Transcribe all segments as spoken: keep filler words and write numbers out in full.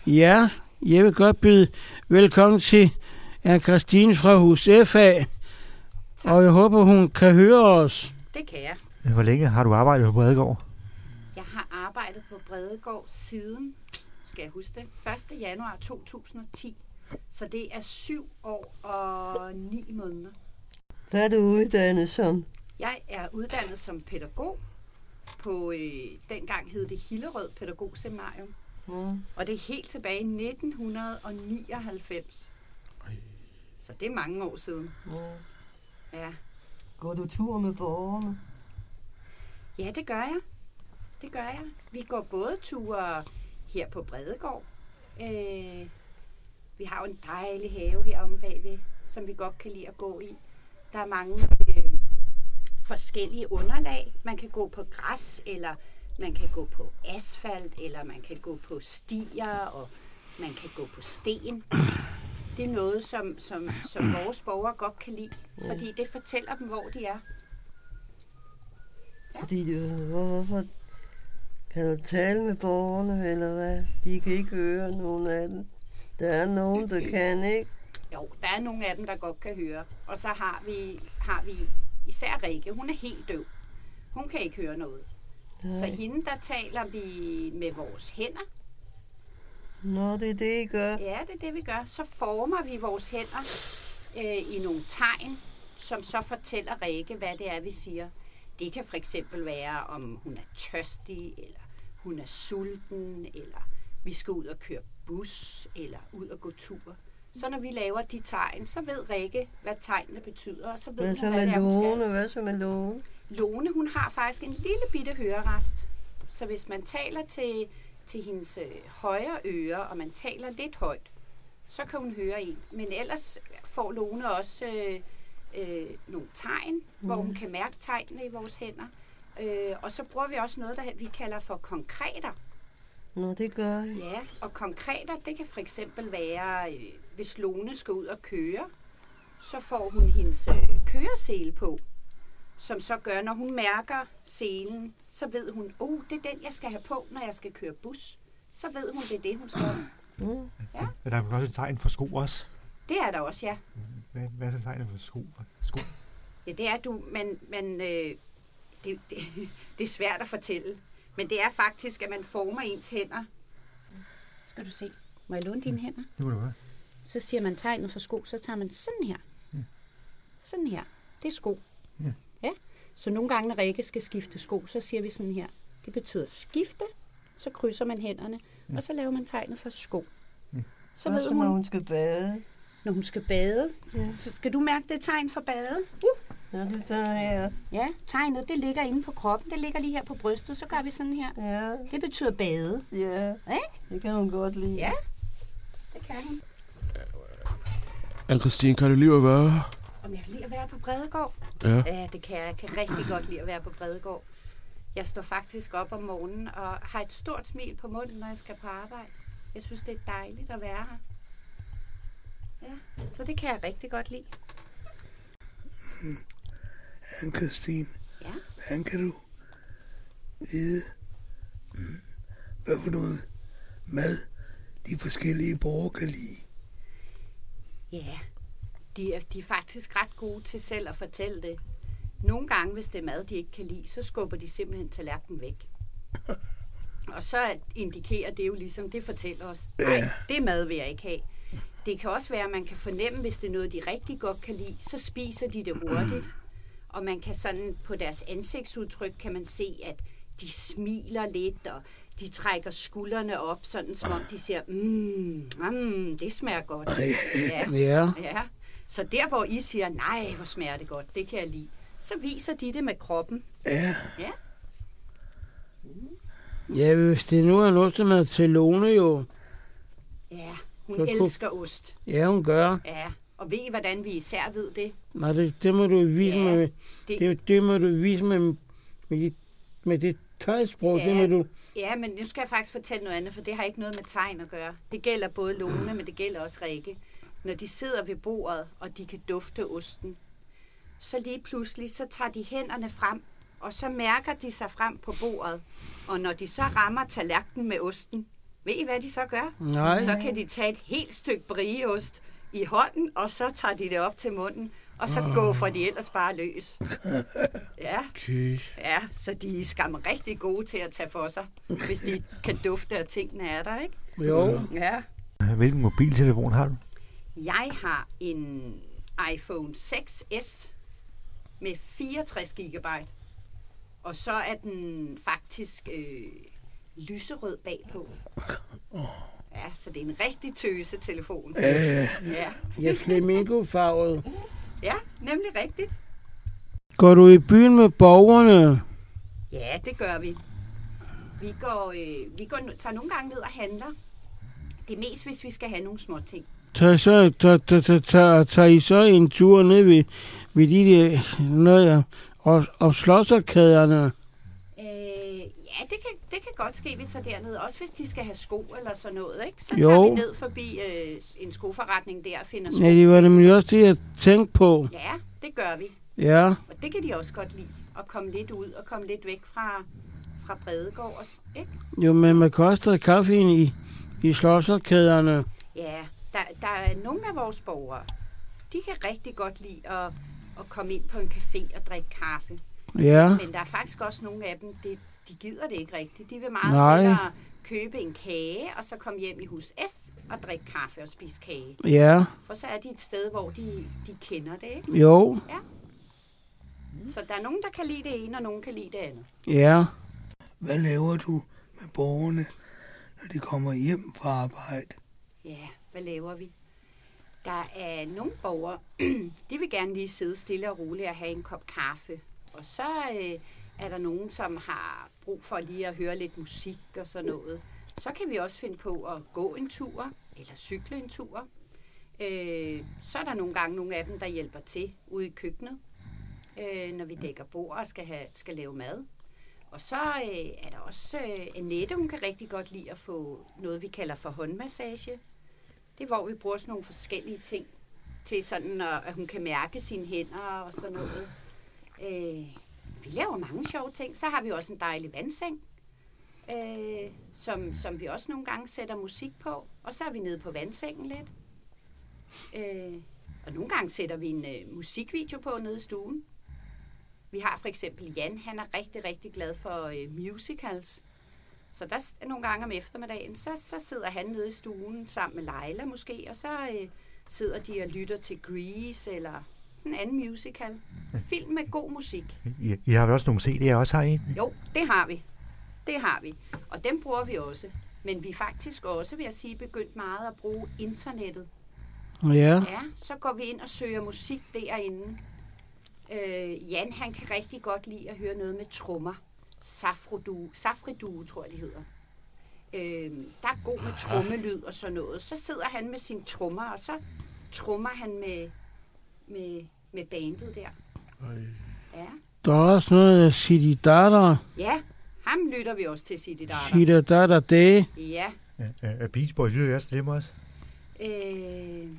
Ja, jeg vil godt byde velkommen til Anne-Christine fra Hus F A, og jeg håber, hun kan høre os. Det kan jeg. Hvor længe har du arbejdet på Bredegård? Jeg har arbejdet på Bredegård siden, skal jeg huske det, første januar to tusind og ti. Så det er syv år og ni måneder. Hvad er du uddannet som? Jeg er uddannet som pædagog på, øh, dengang hed det Hillerød Pædagogseminarium. Mm. Og det er helt tilbage i nitten nioghalvfems. Så det er mange år siden. Mm. Ja. Går du tur med borgerne? Ja, det gør jeg. Det gør jeg. Vi går både ture her på Bredegård. Øh, vi har jo en dejlig have heromme bagved, som vi godt kan lide at gå i. Der er mange øh, forskellige underlag. Man kan gå på græs, eller man kan gå på asfalt, eller man kan gå på stier, og man kan gå på sten. Det er noget, som, som, som vores borgere godt kan lide, fordi det fortæller dem, hvor de er. Ja. Fordi, øh, hvorfor kan du tale med borgerne, eller hvad? De kan ikke høre nogen af dem. Der er nogen, der kan, ikke? Jo, der er nogle af dem, der godt kan høre. Og så har vi, har vi især Rikke. Hun er helt døv. Hun kan ikke høre noget. Nej. Så hende, der taler vi med vores hænder. Nå, det er det, I gør? Ja, det er det, vi gør. Så former vi vores hænder øh, i nogle tegn, som så fortæller Rikke, hvad det er, vi siger. Det kan for eksempel være, om hun er tørstig, eller hun er sulten, eller vi skal ud og køre bus, eller ud og gå tur. Så når vi laver de tegn, så ved Rikke, hvad tegnene betyder, og så ved hvad hun, hvad det er, hun skal. Lone? Hvad så med Lone? Lone, hun har faktisk en lille bitte hørerest. Så hvis man taler til, til hendes øh, højre øre, og man taler lidt højt, så kan hun høre en. Men ellers får Lone også øh, øh, nogle tegn, mm. hvor hun kan mærke tegnene i vores hænder. Øh, og så bruger vi også noget, der vi kalder for konkreter. Nå, det gør jeg. Ja, og konkreter, det kan for eksempel være, øh, hvis Lone skal ud og køre, så får hun hendes øh, køresele på, som så gør, når hun mærker selen, så ved hun, oh, det er den, jeg skal have på, når jeg skal køre bus. Så ved hun, det er det, hun skal. Mm. Ja. Er der også et tegn for sko også? Det er der også, ja. Hvad, hvad er det tegnet for sko? sko? Ja, det er du, men, men øh, det, det, det er svært at fortælle. Men det er faktisk, at man former ens hænder. Skal du se? Må jeg låne dine hænder? Det må du gøre. Så siger man tegnet for sko, så tager man sådan her. Ja. Sådan her. Det er sko. Ja. Ja. Så nogle gange, når Rikke skal skifte sko, så siger vi sådan her. Det betyder skifte, så krydser man hænderne, ja. Og så laver man tegnet for sko. Ja. Så ved så hun, når hun skal bade. Når hun skal bade, ja. Så skal du mærke det tegn for bade. Uh. Ja, det der her. Ja, tegnet, det ligger inde på kroppen. Det ligger lige her på brystet, så gør vi sådan her. Ja. Det betyder bade. Ja, ikke? Det kan hun godt lide. Ja, det kan hun. Anne-Christine, kan du lide at være? Om jeg kan lide at være på Bredegård? Ja. Ja, det kan jeg. Jeg kan rigtig godt lide at være på Bredegård. Jeg står faktisk op om morgenen og har et stort smil på munden, når jeg skal på arbejde. Jeg synes, det er dejligt at være her. Ja, så det kan jeg rigtig godt lide. Mm. Anne-Christine, ja? hvordan kan du vide, mm, hvad for noget mad de forskellige borgere kan lide? Ja, de er, de er faktisk ret gode til selv at fortælle det. Nogle gange, hvis det er mad, de ikke kan lide, så skubber de simpelthen tallerkenen væk. Og så indikerer det jo ligesom, det fortæller os, nej, ja. Det mad vil jeg ikke have. Det kan også være, at man kan fornemme, hvis det er noget, de rigtig godt kan lide, så spiser de det hurtigt. Og man kan sådan, på deres ansigtsudtryk, kan man se, at de smiler lidt, og de trækker skuldrene op, sådan som om de siger, mm, mm, det smager godt. Ja. Ja. Ja. Så der, hvor I siger, nej, hvor smager det godt, det kan jeg lide, så viser de det med kroppen. Ja. Ja. Mm. Ja, hvis det nu er noget, som er til Lone jo. Ja, hun så elsker kunne... ost. Ja, hun gør. Ja, og ved I, hvordan vi især ved det? Nej, det, det må du vise ja, med, det... Det, det må du vise med, med, med det tegnsprog, ja, det må du... Ja, men nu skal jeg faktisk fortælle noget andet, for det har ikke noget med tegn at gøre. Det gælder både Lone, men det gælder også Rikke. Når de sidder ved bordet, og de kan dufte osten, så lige pludselig, så tager de hænderne frem, og så mærker de sig frem på bordet. Og når de så rammer tallerkenen med osten, Ved I, hvad de så gør? Nej. Så kan de tage et helt stykke brieost i hånden, og så tager de det op til munden, og så går for de ellers bare løs. Ja. Okay. Ja, så de er skam rigtig gode til at tage for sig, hvis de kan dufte, at tingene er der, ikke? Jo. Ja. Hvilken mobiltelefon har du? Jeg har en iPhone seks S med fireogtres gigabyte, og så er den faktisk øh, lyserød bagpå. Ja, så det er en rigtig tøse telefon. Ja, Ja, Ja, flamingofarvet. ja, nemlig rigtigt. Går du i byen med borgerne? Ja, det gør vi. Vi går, øh, vi går, tager nogle gange ned og handler. Det er mest, hvis vi skal have nogle små ting. Tager, så, tager, tager, tager, tager I så en tur ned ved, ved de der noget og, og slåsserkæderne? Øh, ja, det kan, det kan godt ske, vi tager derned. Også hvis de skal have sko eller sådan noget, ikke? Så Jo. tager vi ned forbi øh, en skoforretning der og finder sko. Ja, det var nemlig også det, jeg tænkte på. Ja, det gør vi. Ja, Og det kan de også godt lide. At komme lidt ud og komme lidt væk fra, fra Bredegård, også, ikke? jo, men man kan også drikke kaffe ind i, i slåsserkæderne. Ja, der, der er nogle af vores borgere, de kan rigtig godt lide at, at komme ind på en café og drikke kaffe. Ja, Men der er faktisk også nogle af dem, det, de gider det ikke rigtigt. De vil meget Nej. hellere købe en kage, og så komme hjem i hus F og drikke kaffe og spise kage. ja, For så er de et sted, hvor de, de kender det, ikke? jo, Så der er nogen, der kan lide det ene, og nogen kan lide det andet. ja. hvad laver du med borgerne, når de kommer hjem fra arbejde? Ja, hvad laver vi? Der er nogle borgere, de vil gerne lige sidde stille og roligt og have en kop kaffe. Og så øh, er der nogen, som har brug for lige at høre lidt musik og sådan noget. Så kan vi også finde på at gå en tur, eller cykle en tur. Øh, så er der nogle gange nogle af dem, der hjælper til ude i køkkenet, øh, når vi dækker bord og skal, have, skal lave mad. Og så øh, er der også øh, Annette, hun kan rigtig godt lide at få noget, vi kalder for håndmassage. Det er, hvor vi bruger sådan nogle forskellige ting til sådan, at hun kan mærke sine hænder og sådan noget. Øh, vi laver mange sjove ting. Så har vi også en dejlig vandseng, øh, som, som vi også nogle gange sætter musik på. Og så er vi nede på vandsengen lidt. Øh, og nogle gange sætter vi en øh, musikvideo på nede i stuen. Vi har for eksempel Jan, han er rigtig, rigtig glad for øh, musicals. Så der er nogle gange om eftermiddagen, så, så sidder han nede i stuen sammen med Leila måske, og så øh, sidder de og lytter til Grease eller sådan en anden musical. Film med god musik. I, I har vel også nogle C D'er også, har I? Jo, det har vi. Det har vi. Og dem bruger vi også. Men vi er faktisk også, vil jeg sige, begyndt meget at bruge internettet. Ja, Ja, så går vi ind og søger musik derinde. Øh, Jan, han kan rigtig godt lide at høre noget med trommer. Safriduo, Safriduo tror jeg, det hedder. Øh, der er god med trommelyd og sådan noget. Så sidder han med sine trommer, og så trommer han med, med, med bandet der. Ja. der er også noget af City Dada. Ja, ham lytter vi også til, City Dada. City Dada det. Ja. Er Beach Boys lyder også til dem også? Øh...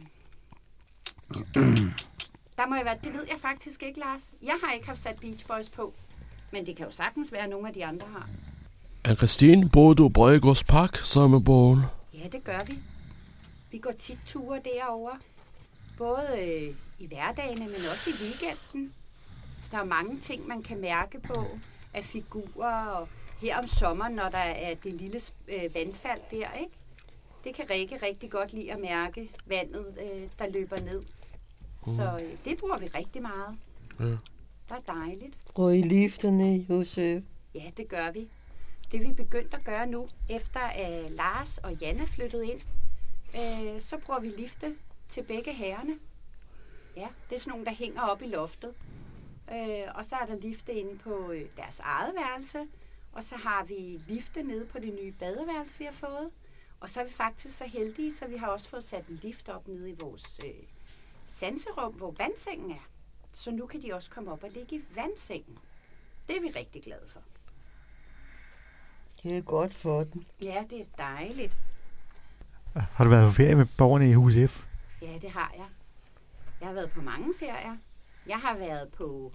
Der må jeg være, det ved jeg faktisk ikke, Lars. Jeg har ikke haft sat Beach Boys på, men det kan jo sagtens være, at nogle af de andre har. Ann-Christine, bor du i Bredegårds Park sammen med borgerne? Ja, det gør vi. Vi går tit ture derovre. Både øh, i hverdagene, men også i weekenden. Der er mange ting, man kan mærke på af figurer. Og her om sommeren, når der er det lille øh, vandfald der, ikke? Det kan Rikke rigtig godt lide at mærke vandet, øh, der løber ned. Så øh, det bruger vi rigtig meget. Ja. Det er dejligt. Og i lifterne i Josef. Ja, det gør vi. Det er vi begyndt at gøre nu, efter at Lars og Jan er flyttet ind. Øh, så bruger vi lifte til begge herrerne. Ja, det er sådan nogle, der hænger op i loftet. Øh, og så er der lifte inde på øh, deres eget værelse. Og så har vi lifte nede på det nye badeværelse, vi har fået. Og så er vi faktisk så heldige, så vi har også fået sat en lift op nede i vores øh, sanserum, hvor vandsengen er. Så nu kan de også komme op og ligge i vandsengen. Det er vi rigtig glade for. Det er godt for den. Ja, det er dejligt. Har du været på ferie med borgerne i Hus F? Ja, det har jeg. Jeg har været på mange ferier. Jeg har været på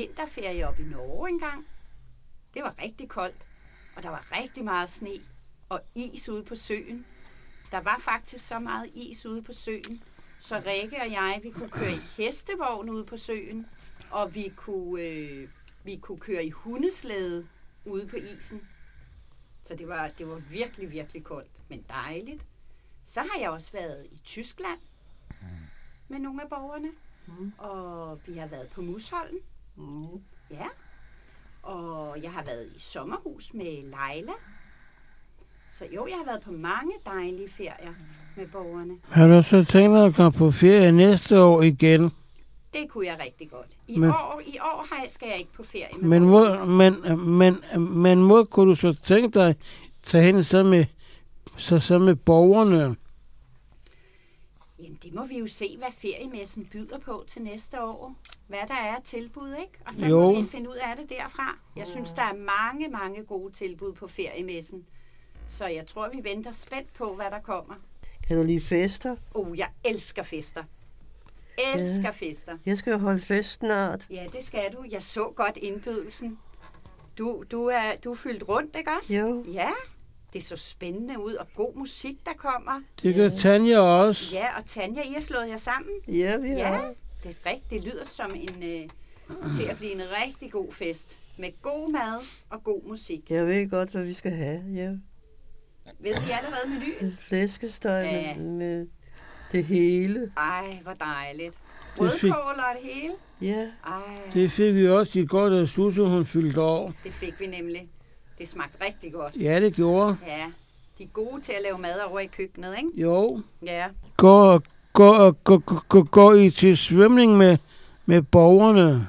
vinterferie op i Norge engang. Det var rigtig koldt, og der var rigtig meget sne. og is ude på søen. Der var faktisk så meget is ude på søen, så Rikke og jeg, vi kunne køre i hestevogn ude på søen, og vi kunne, øh, vi kunne køre i hundeslæde ude på isen. Så det var, det var virkelig, virkelig koldt, men dejligt. Så har jeg også været i Tyskland med nogle af borgerne, mm. og vi har været på Musholm. Mm. Ja. Og jeg har været i sommerhus med Leila. Så jo, jeg har været på mange dejlige ferier med borgerne. Har du så tænkt dig at komme på ferie næste år igen? Det kunne jeg rigtig godt. I men, år, i år har jeg, skal jeg ikke på ferie med men hvor, men, men, men hvor kunne du så tænke dig at tage hen så med, så, så med borgerne? Jamen, det må vi jo se, hvad feriemessen byder på til næste år. Hvad der er af tilbud, ikke? Og så jo. må vi finde ud af det derfra. Jeg synes, der er mange, mange gode tilbud på feriemessen. Så jeg tror, vi venter spændt på, hvad der kommer. Kan du lide fester? Oh, jeg elsker fester. Elsker ja. fester. Jeg skal jo holde fest snart. Ja, det skal du. Jeg så godt indbydelsen. Du, du, er, du er fyldt rundt, ikke også? Jo. Ja, det så spændende ud, og god musik, der kommer. Det gør ja. Tanja også. Ja, og Tanja, I har slået jer sammen. Ja, vi har. Ja, det er rigtigt. Det lyder som en, øh, til at blive en rigtig god fest. Med god mad og god musik. Jeg ved godt, hvad vi skal have, ja. Ved I allerede menuen? Flæskesteg ja. med, med det hele. Ej, hvor dejligt. Rødkål og det hele? Ja. Ej. Det fik vi også i går, da Susse hun fyldte år. Det fik vi nemlig. Det smagte rigtig godt. Ja, det gjorde. Ja, de er gode til at lave mad over i køkkenet, ikke? Jo. Ja. Går, går, går, går, går I til svømning med, med borgerne?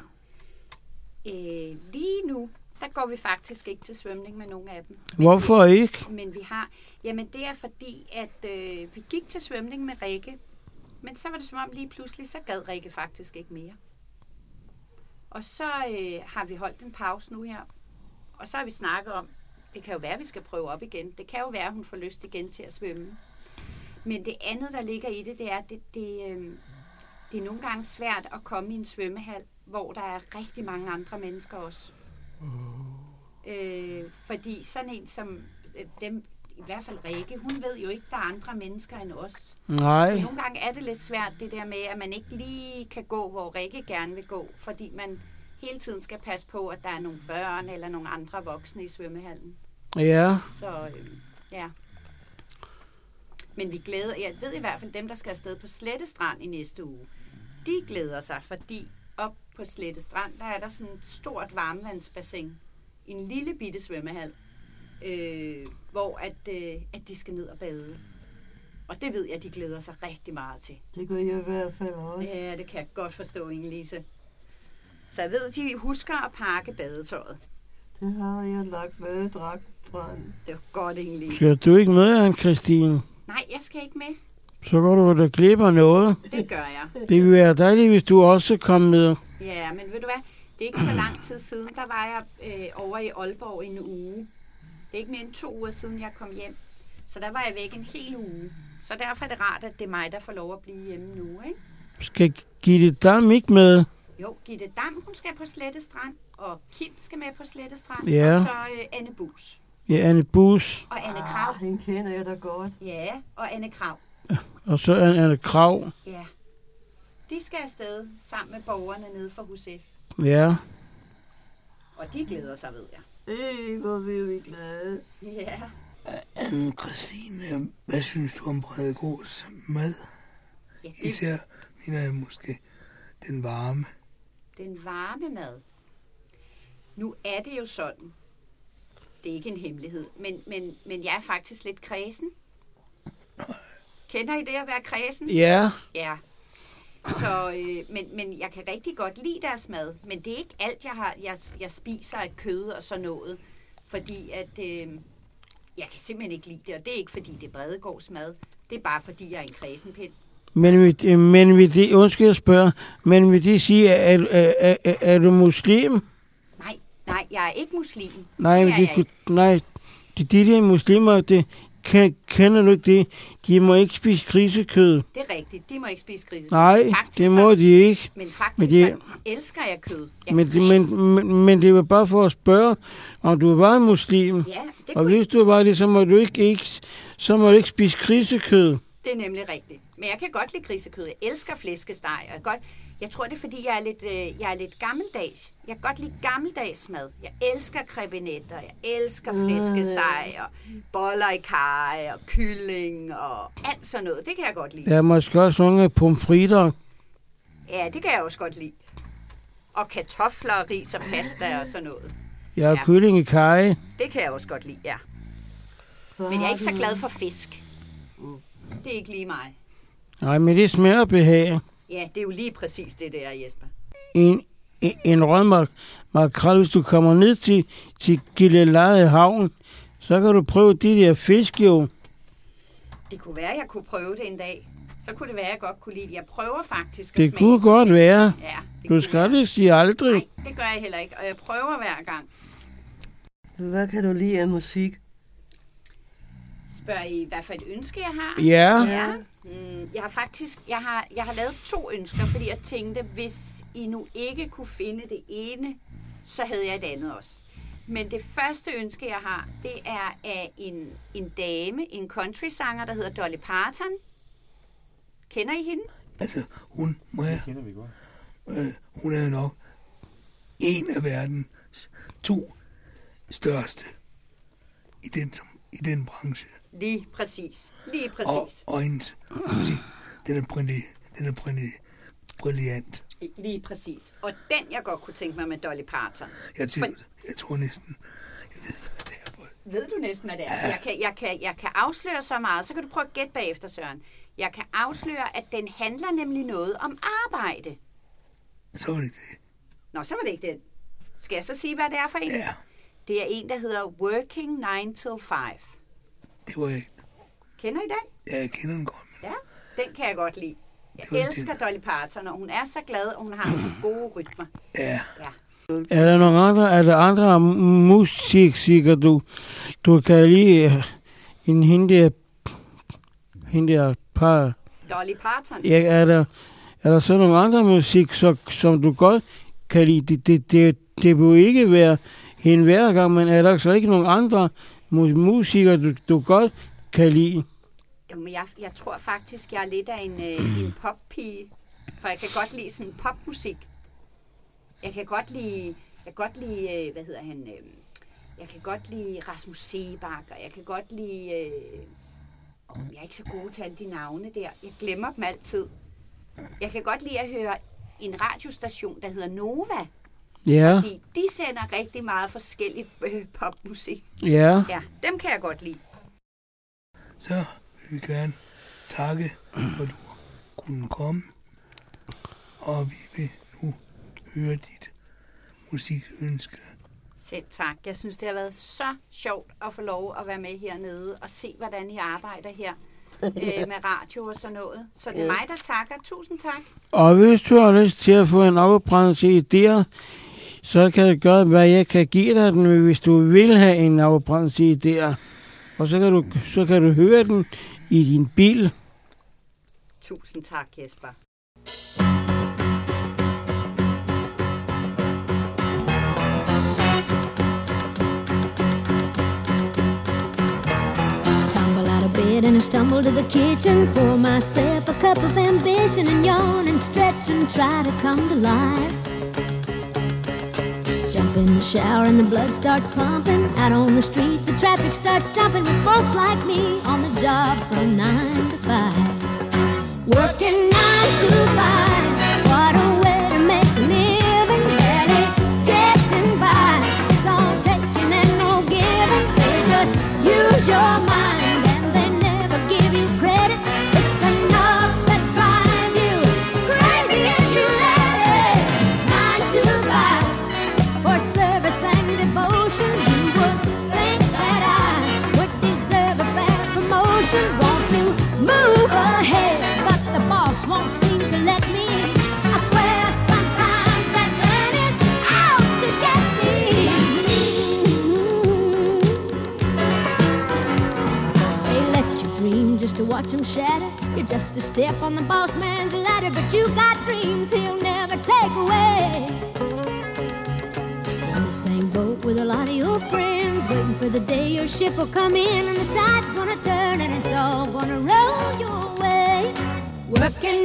Øh, lige nu, der går vi faktisk ikke til svømning med nogen af dem. Men Hvorfor vi, ikke? Men vi har, jamen det er fordi, at øh, vi gik til svømning med Rikke, men så var det som om lige pludselig, så gad Rikke faktisk ikke mere. Og så øh, har vi holdt en pause nu her, og så har vi snakket om, det kan jo være, at vi skal prøve op igen. Det kan jo være, at hun får lyst igen til at svømme. Men det andet, der ligger i det, det er, at det, det, øh, det er nogle gange svært at komme i en svømmehal, hvor der er rigtig mange andre mennesker også. Øh, fordi sådan en som øh, dem, i hvert fald Rikke, hun ved jo ikke, der er andre mennesker end os. Nej. Så nogle gange er det lidt svært, det der med, at man ikke lige kan gå, hvor Rikke gerne vil gå, fordi man hele tiden skal passe på, at der er nogle børn eller nogle andre voksne i svømmehallen. Ja. Så øh, ja. Men vi glæder, jeg ved i hvert fald, dem, der skal afsted på Slette Strand i næste uge, de glæder sig, fordi op på Slette Strand, der er der sådan et stort varmevandsbassin. En lille bitte svømmehal, øh, hvor at, øh, at de skal ned og bade. Og det ved jeg, de glæder sig rigtig meget til. Det gør jeg i hvert fald også. Ja, det kan jeg godt forstå, Inge-Lise. Så jeg ved, de husker at pakke badetøjet. Det har jeg lagt badedragt frem. Det var godt, Inge-Lise. Skal du ikke med, Anne-Christine? Nej, jeg skal ikke med. Så går du da glip af noget. Det gør jeg. Det vil være dejligt, hvis du også kommer med. Ja, men ved du hvad? Det er ikke så lang tid siden, der var jeg øh, over i Aalborg en uge. Det er ikke mere end to uger siden, jeg kom hjem. Så der var jeg væk en hel uge. Så derfor er det rart, at det er mig, der får lov at blive hjemme nu, ikke? Skal Gitte Dam ikke med? Jo, Gitte Dam, hun skal på Slette Strand, og Kim skal med på Slette Strand, ja. Og så øh, Anne Bus. Ja, Anne Bus. Og Anne Krav. Ah, hende kender jeg da godt. Ja, og Anne Krav. Og så Anne Krav. Ja. De skal afsted sammen med borgerne nede fra Hus F. Ja. Og de glæder sig, ved jeg. Ej, hvor bliver vi glade. Ja. Anne-Christine, hvad synes du om Bredegårds mad? Ja, det... Især, mener jeg måske, den varme. Den varme mad. Nu er det jo sådan. Det er ikke en hemmelighed, men, men, men jeg er faktisk lidt kræsen. Kender I det at være kræsen? Ja. Ja. Så, øh, men, men jeg kan rigtig godt lide deres mad, men det er ikke alt, jeg har. Jeg, jeg spiser af kød og sådan noget, fordi at øh, jeg kan simpelthen ikke lide det, og det er ikke fordi det er Bredegårds mad. Det er bare fordi jeg er en kræsenpind. Men vil, men vil det, undskyld at spørge, men vil det sige, er, er, er, er, er du muslim? Nej, nej, jeg er ikke muslim. Nej, det men er de, jeg ikke. nej, de, de der muslimer, det, kender du ikke det? De må ikke spise grisekød. Det er rigtigt, de må ikke spise grisekød. Nej, faktisk det må så, de ikke. Men faktisk men det, så elsker jeg kød. Jeg men, det, men, men, men det var bare for at spørge, om du var en muslim. Ja, det og hvis du var det, så må du ikke, ikke, så må du ikke spise grisekød. Det er nemlig rigtigt. Men jeg kan godt lide grisekød. Jeg elsker flæskesteg. Og jeg, godt, jeg tror, det er, fordi jeg er, lidt, øh, jeg er lidt gammeldags. Jeg kan godt lide gammeldags mad. Jeg elsker krebinetter. Jeg elsker flæskesteg og boller i karry og kylling og alt sådan noget. Det kan jeg godt lide. Der er måske også nogle pomfritter. Ja, det kan jeg også godt lide. Og kartofler og ris og pasta og sådan noget. Ja, og ja. Kylling i karry. Det kan jeg også godt lide, ja. Men jeg er ikke så glad for fisk. Det er ikke lige mig. Nej, men det smager behag. Ja, det er jo lige præcis det der, Jesper. En, en, en rød makrel, hvis du kommer ned til, til Gilleleje havn, så kan du prøve de der fisk jo. Det kunne være, at jeg kunne prøve det en dag. Så kunne det være, at jeg godt kunne lide det. Jeg prøver faktisk det at smage. Det kunne godt være. Ja, det du skal det sige aldrig. Nej, det gør jeg heller ikke, og jeg prøver hver gang. Hvad kan du lide af musik? Spørger I, hvad for et ønske jeg har? Ja. ja. Mm, jeg har faktisk jeg har, jeg har lavet to ønsker, fordi jeg tænkte, hvis I nu ikke kunne finde det ene, så havde jeg et andet også. Men det første ønske, jeg har, det er af en, en dame, en country-sanger, der hedder Dolly Parton. Kender I hende? Altså, hun må jeg... kender vi godt. Øh, hun er nok en af verdens to største i den, i den branche. Lige præcis. Lige præcis. Og, og hendes musik, den er, brilli, den er brilli, brilliant. Lige præcis. Og den, jeg godt kunne tænke mig med Dolly Parton. Jeg, tænker, For... jeg tror næsten, jeg ved, hvad det er for. Ved du næsten, hvad det er? Ja. Jeg, kan, jeg, kan, jeg kan afsløre så meget, så kan du prøve at gætte bagefter, Søren. Jeg kan afsløre, at den handler nemlig noget om arbejde. Så var det det. Nå, så var det ikke det. Skal jeg så sige, hvad det er for en? Ja. Det er en, der hedder Working nine till five. Det var jeg. Kender I den? Ja, jeg kender den godt. Men... Ja, den kan jeg godt lide. Jeg elsker den. Dolly Parton, og hun er så glad, og hun har så gode rytmer. Ja. Ja. Er der nogle andre, er der andre musik, sikkert du, du kan lide en hende der, hende der par... Dolly Parton? Ja, er der, er der så nogle andre musik, så, som du godt kan lide? Det, det, det, det vil ikke være hende hver gang, men er der så ikke nogle andre musikere, du, du godt kan lide? Jamen, jeg, jeg tror faktisk, jeg er lidt af en, øh, en poppige, for jeg kan godt lide sådan popmusik. Jeg kan godt lide, jeg kan godt lide, øh, hvad hedder han, øh, jeg kan godt lide Rasmus Seebach, og jeg kan godt lide, øh, oh, jeg er ikke så god til alle de navne der, jeg glemmer dem altid. Jeg kan godt lide at høre en radiostation, der hedder Nova. Ja. Fordi de sender rigtig meget forskellig øh, popmusik. Ja. Ja, dem kan jeg godt lide. Så vil vi gerne takke, for du kunne komme. Og vi vil nu høre dit musikønske. Selv tak. Jeg synes, det har været så sjovt at få lov at være med hernede og se, hvordan I arbejder her øh, med radio og sådan noget. Så det er mig, der takker. Tusind tak. Og hvis du har lyst til at få en afbrændelse idéer, så kan det gøre, hvad jeg kan give dig den, hvis du vil have en afbrændelse idéer. Og så kan du, så kan du høre den i din bil. Tusind tak, Jesper. Bed and I stumble to the kitchen, pour myself a cup of ambition and yawn and stretch and try to come to life. Jump in the shower and the blood starts pumping. Out on the streets the traffic starts jumping with folks like me on the job from nine to five. Working nine to five, what a way to make a living. Barely getting by, it's all taking and no giving. They just use your mind. Want to move ahead, but the boss won't seem to let me. I swear sometimes that man is out to get me. They watch them shatter. You're just a step on the boss man's ladder, but you got dreams he'll never take away. On the same boat with a lot of your friends, waiting for the day your ship will come in and the tide's gonna turn and it's all gonna roll your way. Working